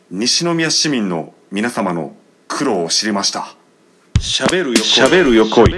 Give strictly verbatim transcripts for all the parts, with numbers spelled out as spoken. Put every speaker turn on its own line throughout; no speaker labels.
西宮市民の皆様の苦労を知りました。しゃべるよしゃべるよこい。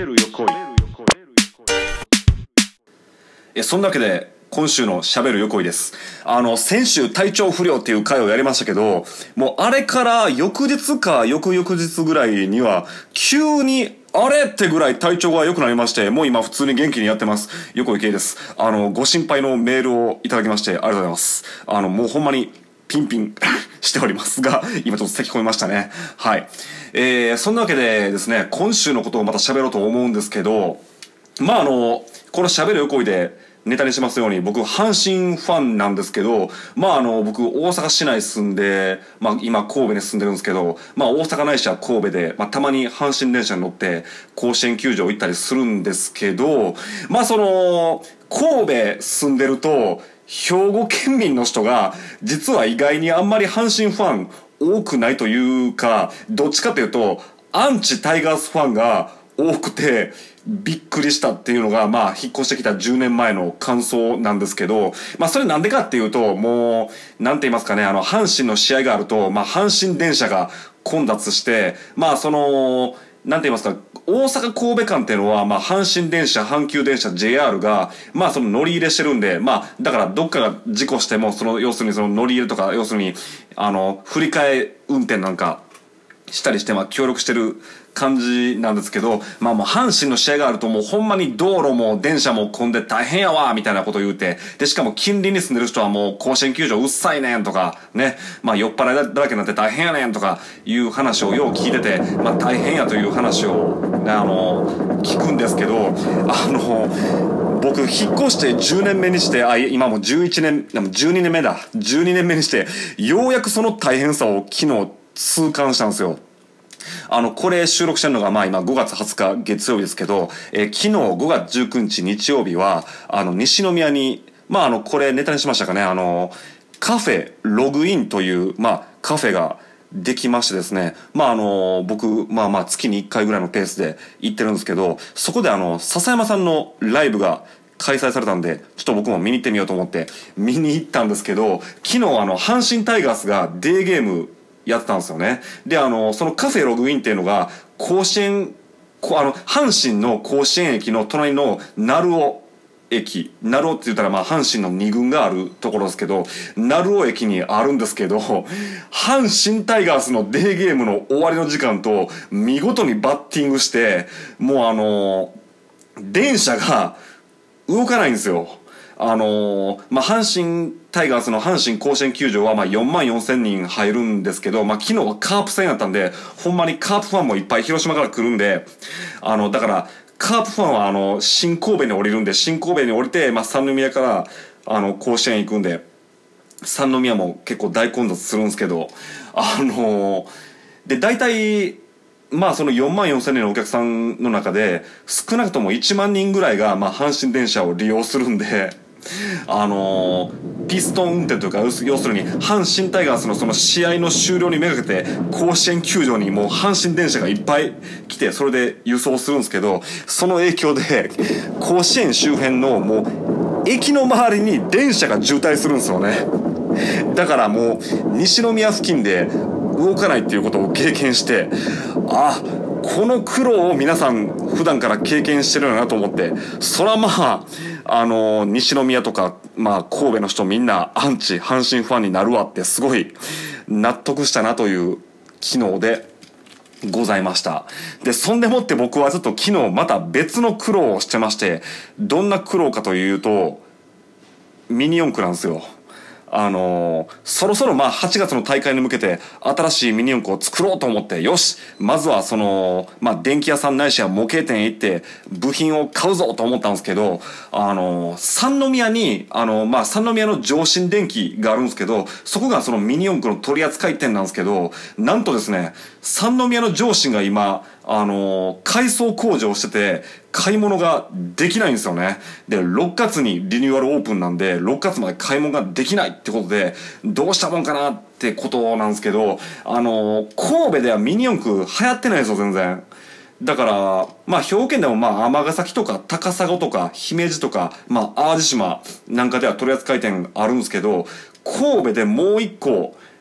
えそんなわけで今週のしゃべるよこいです。あの先週体調不良っていう回をやりましたけど、もうあれから翌日か翌々日ぐらいには急にあれってぐらい体調が良くなりまして、もう今普通に元気にやってます。横井圭です。あのご心配のメールをいただきましてありがとうございます。あのもうほんまにピンピンしておりますが、今ちょっと咳込みましたね。はい。えー、そんなわけでですね、今週のことをまた喋ろうと思うんですけど、まああのこのしゃべるよこいでネタにしますように、僕阪神ファンなんですけど、まああの僕大阪市内住んで、まあ今神戸に住んでるんですけど、まあ大阪ないしは神戸で、まあたまに阪神電車に乗って甲子園球場行ったりするんですけど、まあその神戸住んでると兵庫県民の人が実は意外にあんまり阪神ファン多くないというか、どっちかというとアンチタイガースファンが多くてびっくりしたっていうのが、まあ引っ越してきたじゅうねんまえの感想なんですけど、まあそれなんでかっていうと、もうなんて言いますかね、あの阪神の試合があると、まあ阪神電車が混雑して、まあそのなんて言いますか、大阪神戸間っていうのは、まあ、阪神電車、阪急電車、ジェイアール が、まあ、その乗り入れしてるんで、まあ、だから、どっかが事故しても、その、要するにその乗り入れとか、要するに、あの、振り替え運転なんか、したりして、まあ、協力してる感じなんですけど、まあもう阪神の試合があるともうほんまに道路も電車も混んで大変やわみたいなこと言うて、でしかも近隣に住んでる人はもう甲子園球場うっさいねんとかね、まあ酔っ払いだらけになって大変やねんとかいう話をよう聞いてて、まあ大変やという話をね、あの聞くんですけど、あの僕引っ越してじゅうねんめにして、あ今もうじゅういちねんでもじゅうにねんめだじゅうにねんめにしてようやくその大変さを昨日痛感したんですよ。あのこれ収録してるのがまあ今ごがつはつか月曜日ですけど、えー、昨日ごがつじゅうくにち日曜日はあの西宮に、まああのこれネタにしましたかね、あのカフェログインというまあカフェができましてですね、まああの僕まあまあ月にいっかいぐらいのペースで行ってるんですけど、そこであの笹山さんのライブが開催されたんで、ちょっと僕も見に行ってみようと思って見に行ったんですけど、昨日あの阪神タイガースがデーゲームやってたんですよね。であのそのカフェログインっていうのが甲子園あの阪神の甲子園駅の隣の鳴尾駅、鳴尾って言ったらまあ阪神のに軍があるところですけど、鳴尾駅にあるんですけど、阪神タイガースのデーゲームの終わりの時間と見事にバッティングして、もうあの電車が動かないんですよ。あのー、まあ、阪神タイガースの阪神甲子園球場はまあよんまんよんせんにん入るんですけど、まあ、昨日はカープ戦やったんで、ほんまにカープファンもいっぱい広島から来るんで、あの、だから、カープファンはあの、新神戸に降りるんで、新神戸に降りて、まあ、三宮から、あの、甲子園行くんで、三宮も結構大混雑するんですけど、あのー、で、大体、まあそのよんまんよんせんにんのお客さんの中で少なくともいちまんにんぐらいがまあ阪神電車を利用するんで、あのー、ピストン運転というか、要するに阪神タイガースのその試合の終了にめがけて甲子園球場にもう阪神電車がいっぱい来て、それで輸送するんですけど、その影響で甲子園周辺のもう駅の周りに電車が渋滞するんですよね。だからもう西宮付近で動かないっていうことを経験して、あ、この苦労を皆さん普段から経験してるよなと思って、そらまああの西宮とか、まあ、神戸の人みんなアンチ阪神ファンになるわってすごい納得したなという昨日でございました。でそんでもって僕はちょっと昨日また別の苦労をしてまして、どんな苦労かというとミニ四駆なんですよ。あのー、そろそろまあはちがつの大会に向けて新しいミニ四駆を作ろうと思って、よしまずはそのまあ電気屋さんないしは模型店へ行って部品を買うぞと思ったんですけど、あのー、三宮にあのー、まあ三宮の上新電機があるんですけど、そこがそのミニ四駆の取扱店なんですけど、なんとですね、三宮の上新が今あの改装工事をしてて買い物ができないんですよね。でろっがつにリニューアルオープンなんでろっがつまで買い物ができないってことで、どうしたもんかなってことなんですけど、あの神戸ではミニ四駆流行ってないですよ全然。だからまあ兵庫県でもまあ尼崎とか高砂とか姫路とかまあ淡路島なんかでは取扱店あるんですけど、神戸でもう一個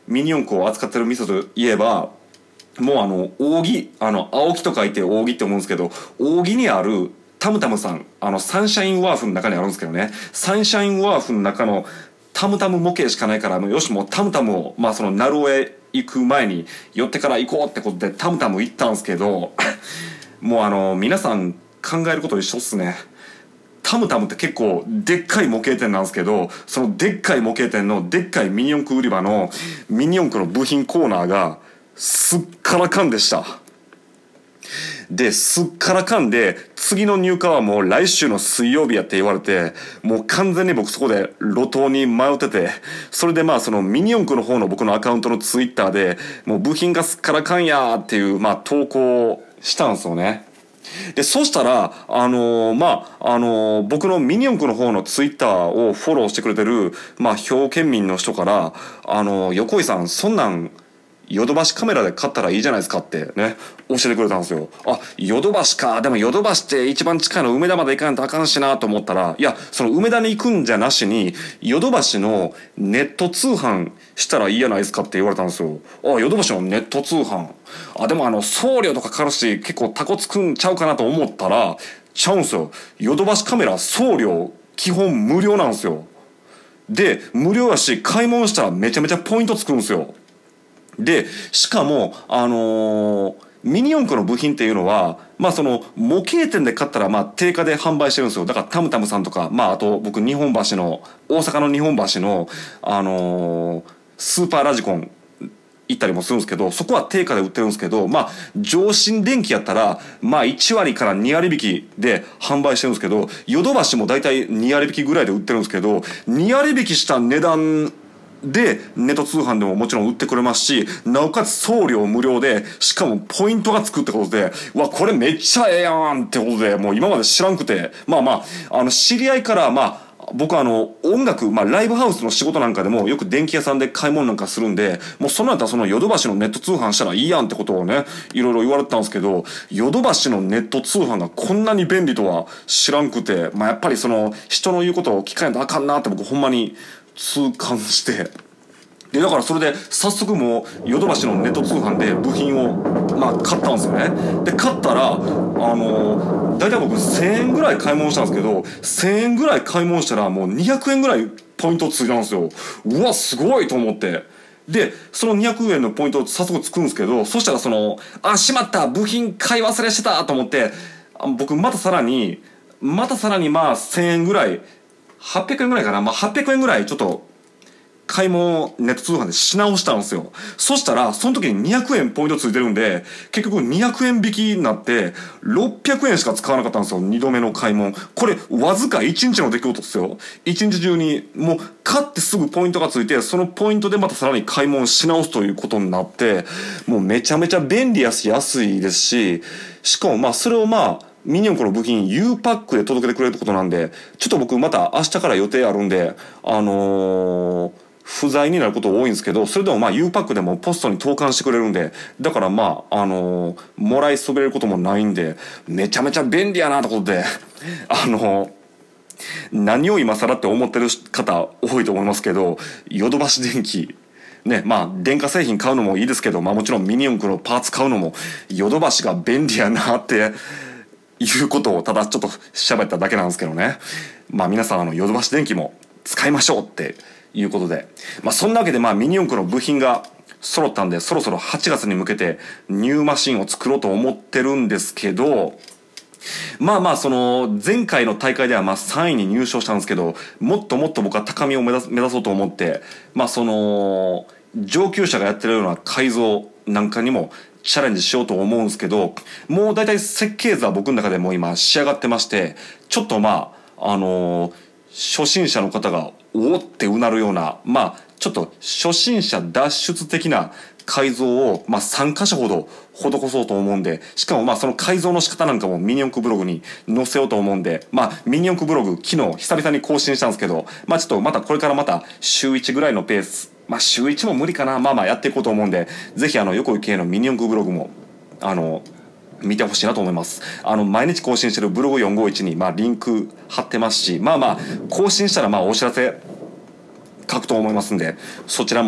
ミニ四駆を扱ってる店といえば、もうあの扇、あの青木と書いて扇って思うんですけど、扇にあるタムタムさん、あのサンシャインワーフの中にあるんですけどね、サンシャインワーフの中のタムタム模型しかないから、もうよし、もうタムタムを、まあその鳴尾へ行く前に寄ってから行こうってことでタムタム行ったんですけどもうあの皆さん考えること一緒っすね。タムタムって結構でっかい模型店なんですけど、そのでっかい模型店のでっかいミニ四駆売り場のミニ四駆の部品コーナーがすっからかんでした。で、すっからかんで、次の入荷はもう来週の水曜日やって言われて、もう完全に僕そこで路頭に迷ってて、それでまあそのミニ四駆の方の僕のアカウントのツイッターで、もう部品がすっからかんやーっていう、まあ投稿をしたんですよね。で、そしたら、あのー、まあ、あのー、僕のミニ四駆の方のツイッターをフォローしてくれてる、まあ、兵庫県民の人から、あのー、横井さん、そんなん、ヨドバシカメラで買ったらいいじゃないですかってね、教えてくれたんですよ。あ、ヨドバシか。でもヨドバシって一番近いの梅田まで行かないとあかんしなと思ったら、いや、その梅田に行くんじゃなしに、ヨドバシのネット通販したらいいじゃないですかって言われたんですよ。あ、ヨドバシのネット通販。あ、でもあの、送料とかかかるし、結構タコつくんちゃうかなと思ったら、ちゃうんすよ。ヨドバシカメラ送料基本無料なんですよ。で、無料やし、買い物したらめちゃめちゃポイントつくんですよ。で、しかも、あのー、ミニ四駆の部品っていうのは、まあその、模型店で買ったら、まあ定価で販売してるんですよ。だからタムタムさんとか、まああと僕日本橋の、大阪の日本橋の、あのー、スーパーラジコン行ったりもするんですけど、そこは定価で売ってるんですけど、まあ上新電機やったら、まあいち割からに割引きで販売してるんですけど、ヨドバシもだいたいに割引きぐらいで売ってるんですけど、に割引きした値段でネット通販でももちろん売ってくれますし、なおかつ送料無料で、しかもポイントがつくってことで、うわこれめっちゃええやんってことで、もう今まで知らんくて、まあまああの知り合いからまあ僕はあの音楽、まあ、ライブハウスの仕事なんかでもよく電気屋さんで買い物なんかするんで、もうその後はそのヨドバシのネット通販したらいいやんってことをね、いろいろ言われてたんですけど、ヨドバシのネット通販がこんなに便利とは知らんくて、まあやっぱりその人の言うことを聞かないとあかんなって僕ほんまに痛感して、でだからそれで早速もうヨドバシのネット通販で部品をまあ買ったんですよね。で買ったらあの大体僕せんえんぐらい買い物したんですけど、せんえんぐらい買い物したらもうにひゃくえんぐらいポイントついたんですよ。うわすごいと思って、でそのにひゃくえんのポイント早速つくんですけど、そしたらそのあしまった部品買い忘れしてたと思って、僕またさらにまたさらにまあせんえんぐらい、はっぴゃくえんぐらいかな、まあはっぴゃくえんぐらいちょっと買い物ネット通販でし直したんですよ。そしたらその時ににひゃくえんポイントついてるんで、結局にひゃくえん引きになってろっぴゃくえんしか使わなかったんですよ、にどめの買い物。これわずかいちにちの出来事ですよ。いちにち中にもう買ってすぐポイントがついて、そのポイントでまたさらに買い物し直すということになって、もうめちゃめちゃ便利やし安いですし、しかもまあそれをまあミニ四駆の部品 U パックで届けてくれるってことなんで、ちょっと僕また明日から予定あるんで、あのー不在になること多いんですけど、それでもまあ U パックでもポストに投函してくれるんで、だからまああのー、もらいそべれることもないんで、めちゃめちゃ便利やなってことであのー、何を今更って思ってる方多いと思いますけど、ヨドバシ電機ね、まあ電化製品買うのもいいですけど、まあもちろんミニ四駆のパーツ買うのもヨドバシが便利やなっていうことをただちょっと喋っただけなんですけどね。まあ皆さんあのヨドバシ電機も使いましょうっていうことで、まあそんなわけでまあミニ四駆の部品が揃ったんで、そろそろはちがつに向けてニューマシンを作ろうと思ってるんですけど、まあまあその前回の大会ではまあさんいに入賞したんですけど、もっともっと僕は高みを目指す目指そうと思って、まあその上級者がやってるような改造なんかにもチャレンジしようと思うんですけど、もう大体設計図は僕の中でもう今仕上がってまして、ちょっとまああの初心者の方がおおってうなるような、まあちょっと初心者脱出的な改造をまあさん箇所ほど施そうと思うんで、しかもまあその改造の仕方なんかもミニ四駆ブログに載せようと思うんで、まあミニ四駆ブログ昨日久々に更新したんですけど、まあちょっとまたこれからまた週いちぐらいのペース、まあ週いちも無理かな、まあまあやっていこうと思うんで、ぜひあの横井圭のミニ四駆ブログもあの見てほしいなと思います。あの毎日更新してるブログよんごいちにまあリンク貼ってますし、まあまあ更新したらまあお知らせ書くと思いますんで、そちらも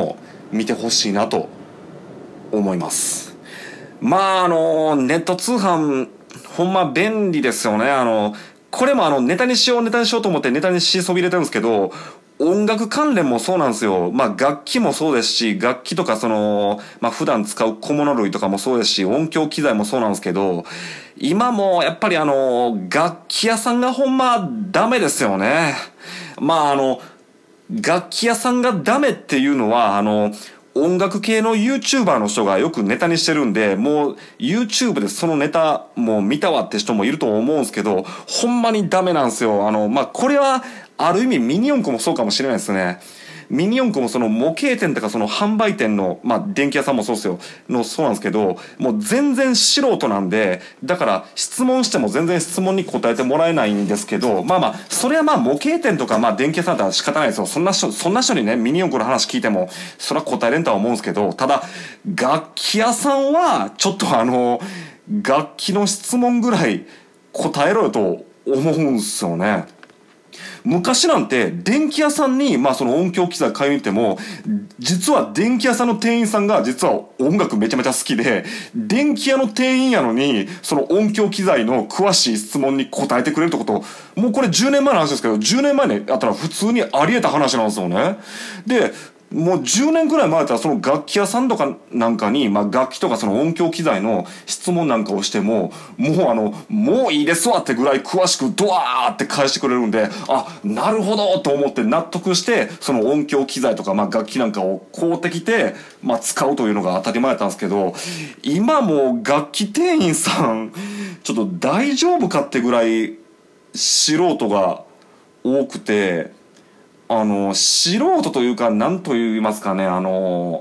見てほしいなと思います。まああのネット通販ほんま便利ですよね。あのこれもあのネタにしようネタにしようと思ってネタにしそびれてるんですけど、音楽関連もそうなんですよ。まあ楽器もそうですし、楽器とかその、まあ普段使う小物類とかもそうですし、音響機材もそうなんですけど、今もやっぱりあの、楽器屋さんがほんまダメですよね。まああの、楽器屋さんがダメっていうのは、あの、音楽系の YouTuber の人がよくネタにしてるんで、もう YouTube でそのネタもう見たわって人もいると思うんですけど、ほんまにダメなんですよ。あの、まあ、これはある意味ミニ四駆もそうかもしれないですね。ミニ四駆もその模型店とかその販売店の、まあ、電気屋さんもそうですよ。の、そうなんですけど、もう全然素人なんで、だから質問しても全然質問に答えてもらえないんですけど、まあまあ、それはまあ模型店とかまあ電気屋さんだったら仕方ないですよ。そんな人、そんな人にね、ミニ四駆の話聞いても、それは答えれんとは思うんですけど、ただ、楽器屋さんは、ちょっとあの、楽器の質問ぐらい答えろよと思うんすよね。昔なんて電気屋さんにまあその音響機材買いに行っても、実は電気屋さんの店員さんが実は音楽めちゃめちゃ好きで、電気屋の店員やのにその音響機材の詳しい質問に答えてくれるってこと、もうこれじゅうねんまえの話ですけど、じゅうねんまえにあったら普通にあり得た話なんですよね。でもうじゅうねんくらい前だったらその楽器屋さんとかなんかに、まあ楽器とかその音響機材の質問なんかをしても、もうあの、もういいですわってぐらい詳しくドワーって返してくれるんで、あ、なるほどと思って納得して、その音響機材とかまあ楽器なんかを買うてきて、まあ使うというのが当たり前だったんですけど、今もう楽器店員さん、ちょっと大丈夫かってぐらい素人が多くて、あの素人というか何と言いますかね、あの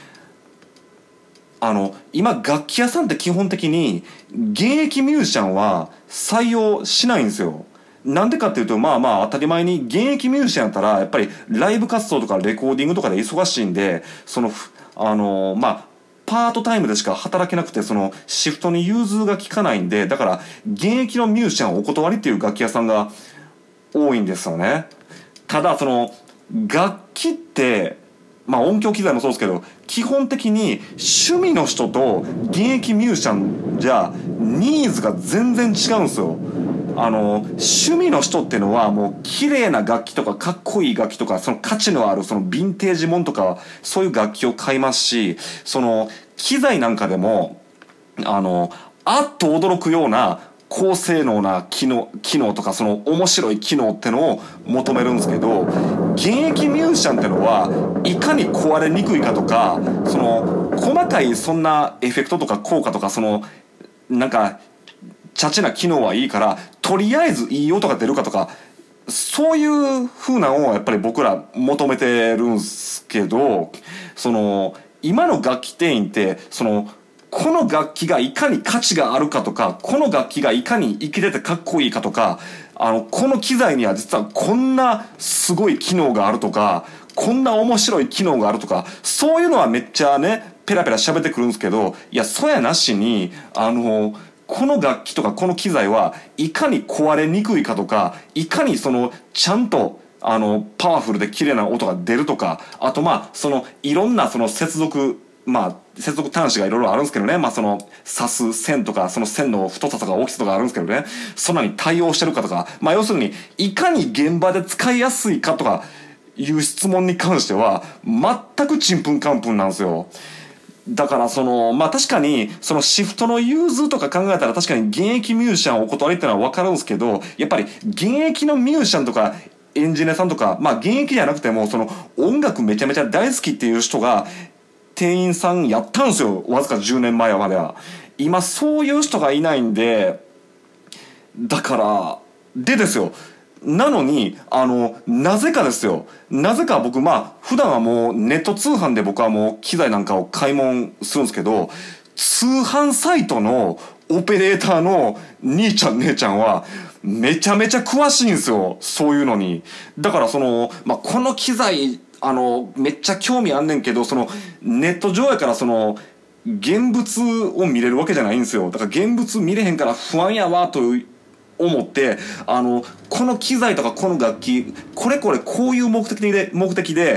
あの今楽器屋さんって基本的に現役ミュージシャンは採用しないんですよ。なんでかっていうと、まあまあ当たり前に現役ミュージシャンやったらやっぱりライブ活動とかレコーディングとかで忙しいんで、そのあのまあパートタイムでしか働けなくて、そのシフトに融通が利かないんで、だから現役のミュージシャンお断りっていう楽器屋さんが多いんですよね。ただその楽器ってまあ音響機材もそうですけど、基本的に趣味の人と現役ミュージシャンじゃニーズが全然違うんですよ。あの趣味の人っていうのはもう綺麗な楽器とかかっこいい楽器とかその価値のあるそのヴィンテージもんとかそういう楽器を買いますし、その機材なんかでもあのあっと驚くような高性能な機能、機能とかその面白い機能ってのを求めるんですけど、現役ミュージシャンってのはいかに壊れにくいかとか、その細かいそんなエフェクトとか効果とかそのなんかチャチな機能はいいからとりあえずいい音が出るかとか、そういう風なのをやっぱり僕ら求めてるんすけど、その今の楽器店員ってそのこの楽器がいかに価値があるかとか、この楽器がいかに生きててかっこいいかとか、あのこの機材には実はこんなすごい機能があるとか、こんな面白い機能があるとか、そういうのはめっちゃねペラペラ喋ってくるんですけど、いやそやなしにあのこの楽器とかこの機材はいかに壊れにくいかとか、いかにそのちゃんとあのパワフルで綺麗な音が出るとか、あとまあそのいろんなその接続まあ接続端子がいろいろあるんですけどね、まあその刺す線とかその線の太さとか大きさとかあるんですけどね、そんなに対応してるかとか、まあ要するにいかに現場で使いやすいかとかいう質問に関しては全くちんぷんかんぷんなんですよ。だからそのまあ確かにそのシフトの融通とか考えたら確かに現役ミュージシャンをお断りってのは分かるんですけど、やっぱり現役のミュージシャンとかエンジニアさんとか、まあ現役じゃなくてもその音楽めちゃめちゃ大好きっていう人が店員さんやったんですよ、わずかじゅうねんまえまでは。今そういう人がいないんで、だからでですよ、なのにあのなぜかですよ、なぜか僕まあ普段はもうネット通販で僕はもう機材なんかを買い物するんですけど、通販サイトのオペレーターの兄ちゃん姉ちゃんはめちゃめちゃ詳しいんですよ、そういうのに。だからその、まあ、この機材あのめっちゃ興味あんねんけど、そのネット上やからその現物を見れるわけじゃないんですよ。だから現物見れへんから不安やわと思って、あのこの機材とかこの楽器これこれこういう目的で目的で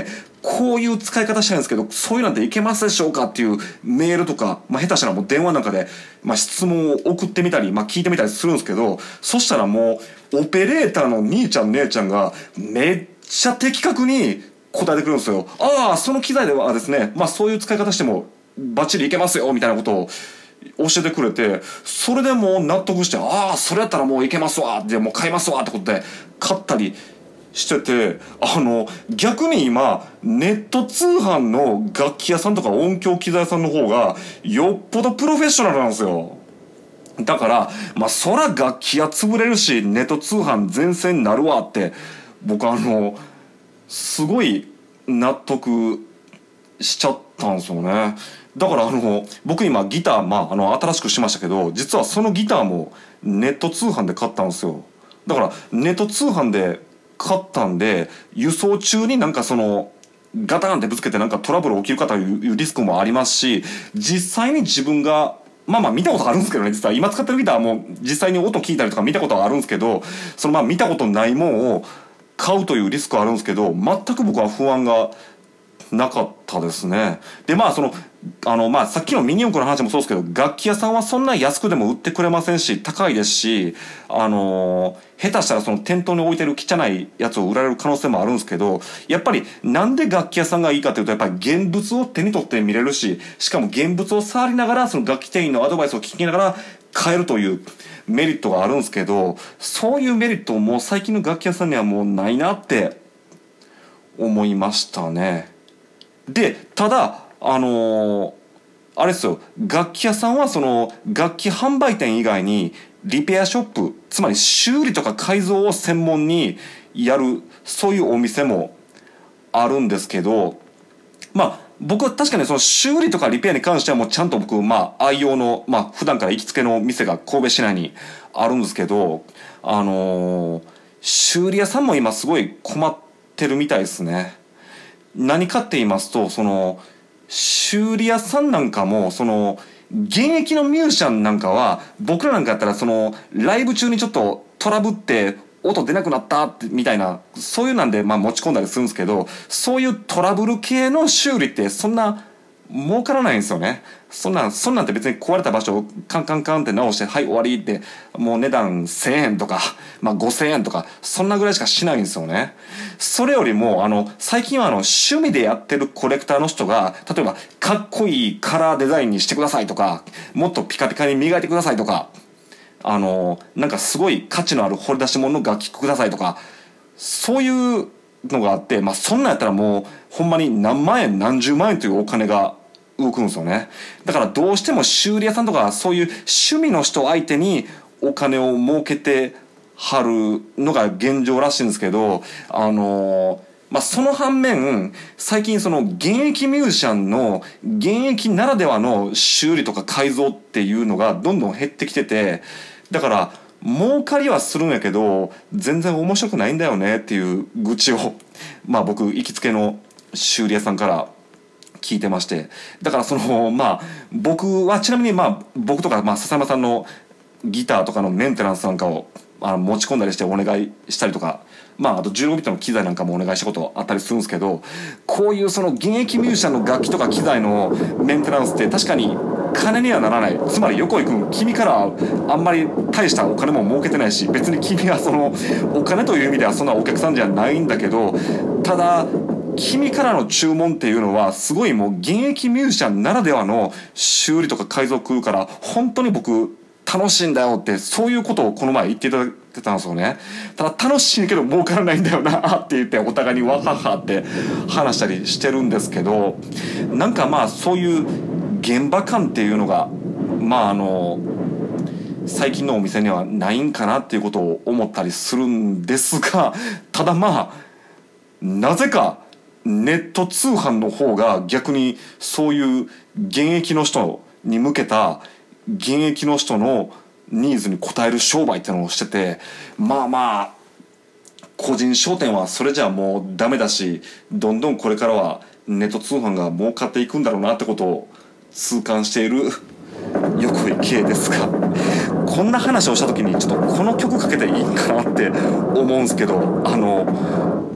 こういう使い方したいんですけど、そういうなんていけますでしょうかっていうメールとか、まあ、下手したらもう電話なんかで、まあ、質問を送ってみたり、まあ、聞いてみたりするんですけど、そしたらもうオペレーターの兄ちゃん姉ちゃんがめっちゃ的確に答えてくるんですよ。ああ、その機材ではですね、まあ、そういう使い方してもバッチリいけますよみたいなことを教えてくれて、それでもう納得して、ああそれやったらもういけますわ、でもう買いますわってことで買ったりしてて、あの逆に今ネット通販の楽器屋さんとか音響機材屋さんの方がよっぽどプロフェッショナルなんですよ。だからまあそら楽器屋潰れるしネット通販全盛になるわって、僕あのすごい納得しちゃったんですよね。だからあの僕今ギター、まあ、あの新しくしましたけど、実はそのギターもネット通販で買ったんですよ。だからネット通販で買ったんで、輸送中になんかそのガタンってぶつけてなんかトラブル起きるかというリスクもありますし、実際に自分がまあまあ見たことあるんですけどね、実は今使ってるギターも実際に音聞いたりとか見たことはあるんですけど、そのまあ見たことないもんを買うというリスクはあるんですけど、全く僕は不安がなかったですね。でまあそのあのまあさっきのミニ四駆の話もそうですけど、楽器屋さんはそんな安くでも売ってくれませんし、高いですし、あのー、下手したらその店頭に置いてる汚いやつを売られる可能性もあるんですけど、やっぱりなんで楽器屋さんがいいかというと、やっぱり現物を手に取って見れるし、しかも現物を触りながらその楽器店員のアドバイスを聞きながら買えるというメリットがあるんですけど、そういうメリットも最近の楽器屋さんにはもうないなって思いましたね。でただあのー、あれですよ、楽器屋さんはその楽器販売店以外にリペアショップ、つまり修理とか改造を専門にやるそういうお店もあるんですけど、まあ僕は確かにその修理とかリペアに関してはもうちゃんと僕まあ愛用のまあ普段から行きつけの店が神戸市内にあるんですけど、あのー、修理屋さんも今すごい困ってるみたいですね。何かって言いますと、その修理屋さんなんかもその現役のミュージシャンなんかは、僕らなんかやったらそのライブ中にちょっとトラブって音出なくなったってみたいな、そういうなんでまあ持ち込んだりするんですけど、そういうトラブル系の修理ってそんな儲からないんですよね。そんなんそんなんって別に壊れた場所をカンカンカンって直してはい終わりって、もう値段せんえんとか、まあ、ごせんえんとかそんなぐらいしかしないんですよね。それよりもあの最近はあの趣味でやってるコレクターの人が、例えばかっこいいカラーデザインにしてくださいとか、もっとピカピカに磨いてくださいとか、あのなんかすごい価値のある掘り出し物の楽器くださいとか、そういうのがあって、まあ、そんなんやったらもうほんまに何万円何十万円というお金が動くんですよね。だからどうしても修理屋さんとかそういう趣味の人相手にお金を儲けてはるのが現状らしいんですけど、あのまあ、その反面最近その現役ミュージシャンの現役ならではの修理とか改造っていうのがどんどん減ってきてて、だから儲かりはするんやけど全然面白くないんだよねっていう愚痴をまあ僕行きつけの修理屋さんから聞いてまして、だからそのまあ僕はちなみにまあ僕とかまあ笹山さんのギターとかのメンテナンスなんかをあの持ち込んだりしてお願いしたりとか、まああとじゅうごビットの機材なんかもお願いしたことあったりするんですけど、こういうその現役ミュージシャンの楽器とか機材のメンテナンスって確かに金にはならない。つまり横井君、君からあんまり大したお金も儲けてないし、別に君はそのお金という意味ではそんなお客さんじゃないんだけど、ただ君からの注文っていうのはすごいもう現役ミュージシャンならではの修理とか改造来るから本当に僕楽しいんだよって、そういうことをこの前言っていただいてたんですよね。ただ楽しいけど儲からないんだよなって言ってお互いにわははって話したりしてるんですけど、なんかまあそういう現場感っていうのがまああの最近のお店にはないんかなっていうことを思ったりするんですが、ただまあなぜかネット通販の方が逆にそういう現役の人に向けた現役の人のニーズに応える商売ってのをしてて、まあまあ個人商店はそれじゃもうダメだし、どんどんこれからはネット通販が儲かっていくんだろうなってことを痛感している横井圭ですが、こんな話をした時にちょっとこの曲かけていいかなって思うんですけど、あの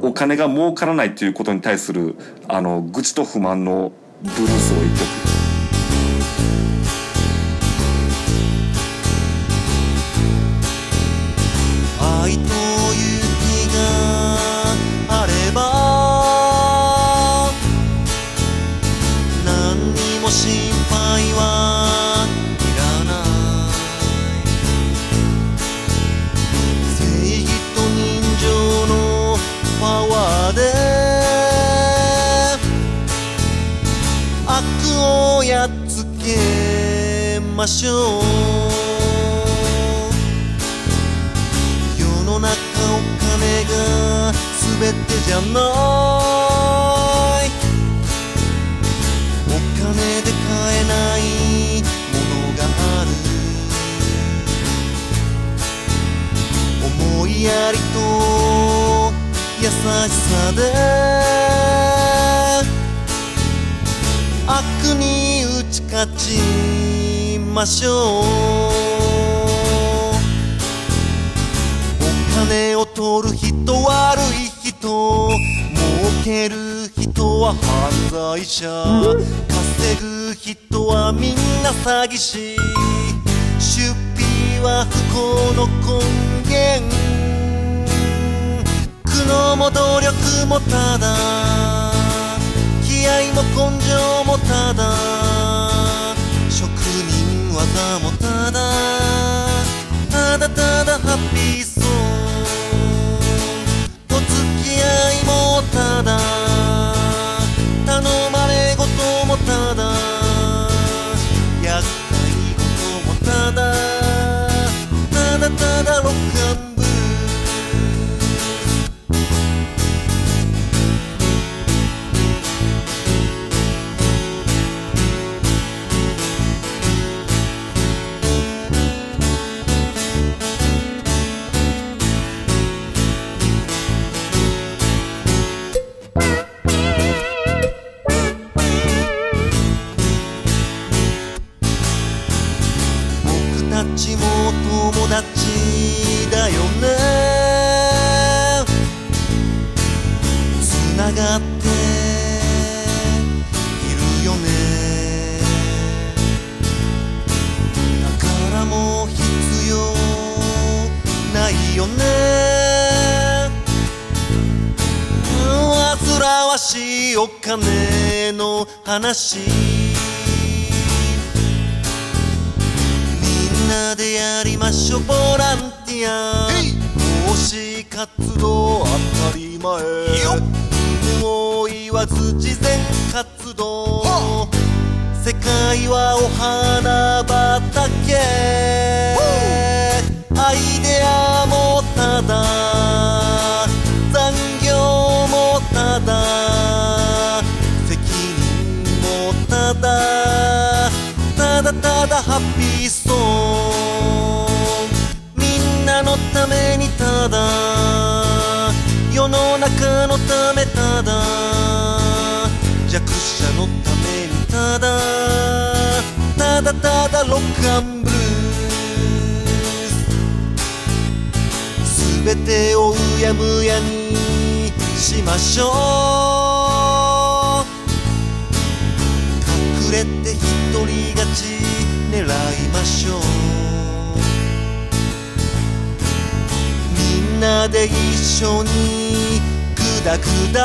お金が儲からないということに対するあの愚痴と不満のブルースを一曲。
愛と勇気があれば何にも心配はいらない正義と人情のパワーで悪をやっつけましょう世の中お金が全てじゃないお金で買えないものがある思いやりと優しさで悪に打ち勝ちましょうお金を取る人悪い人儲ける人は犯罪者稼ぐ人はみんな詐欺師出費は不幸の根源苦悩も努力もただ気合も根性もただ職人技もただただただハッピーソンお付き合いもただ頼まれごともただ厄介ごともただただただロックアンブルー僕たちも友達だよねつながっているよね宝も必要ないよね煩わしいお金の話みんなでやりましょうボランティア奉仕活動当たり前有無を言わず慈善活動世界はお花畑アイデアもただ残業もただ責任もただただただハッピーソンみんなのためにただ世の中のためただ弱者のためにただただただロックアンブルーすべてをうやむやにしましょう隠れて一人勝ち狙いましょうみんなで一緒にグダグダ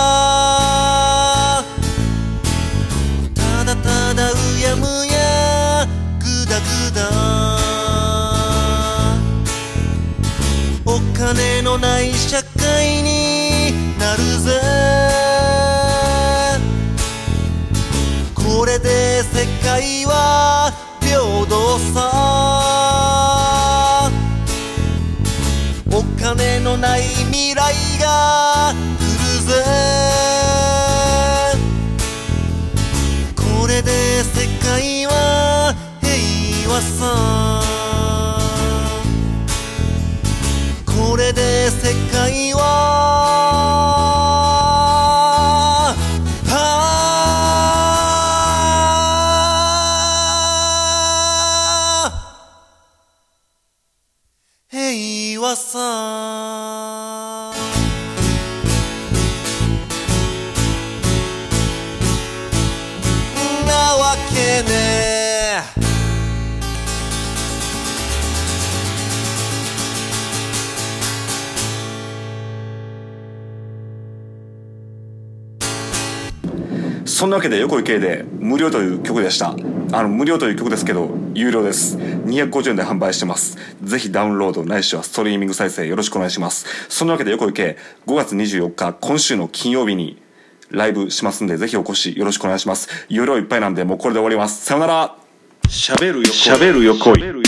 ただただうやむやグダグダお金のない社会になるぜこれで世界は平等さお金のない未来が来るぜこれで世界は平和さこれで世界は平和さ
そんなわけで横井圭で無料という曲でした。あの無料という曲ですけど有料です。にひゃくごじゅうえんで販売してます。ぜひダウンロードないしはストリーミング再生よろしくお願いします。そんなわけで横井圭ごがつにじゅうよっか今週の金曜日にライブしますんで、ぜひお越しよろしくお願いします。有料いっぱいなんでもうこれで終わります。さよなら。しゃべる横井。